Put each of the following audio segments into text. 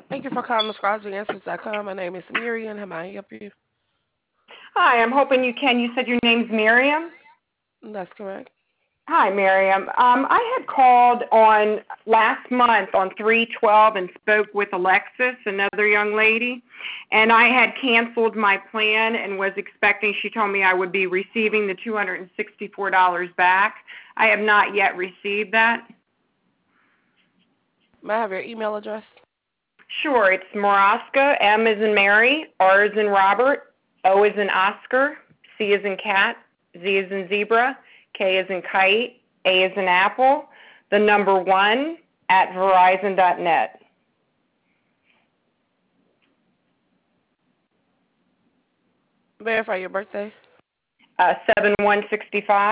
Thank you for calling AstrologyAnswers.com. My name is Miriam. How may I help you? Hi, I'm hoping you can. You said your name's Miriam? That's correct. Hi, Miriam. I had called on last month on 312 and spoke with Alexis, another young lady, and I had canceled my plan and was expecting, she told me I would be receiving the $264 back. I have not yet received that. May I have your email address? Sure, it's Maraska, M as in Mary, R as in Robert, O as in Oscar, C as in cat, Z as in zebra, K as in kite, A as in apple, the number 1 at verizon.net. Verify your birthday. 7165,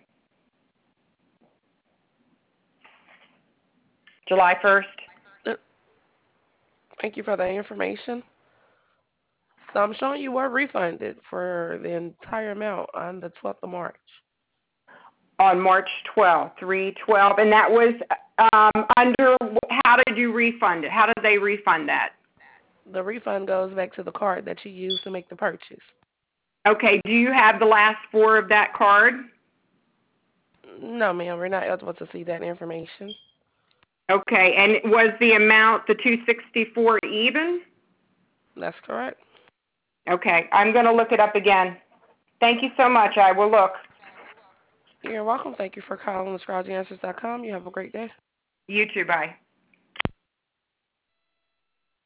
July 1st. Uh, Thank you for the information. So I'm showing you were refunded for the entire amount on the 12th of March. On March 12th, 312, and that was under, how did you refund it? How did they refund that? The refund goes back to the card that you used to make the purchase. Okay, do you have the last 4 of that card? No, ma'am, we're not eligible to see that information. Okay, and was the amount, the 264 even? That's correct. Okay, I'm going to look it up again. Thank you so much. I will look. You're welcome. Thank you for calling AstrologyAnswers.com. You have a great day. You too. Bye.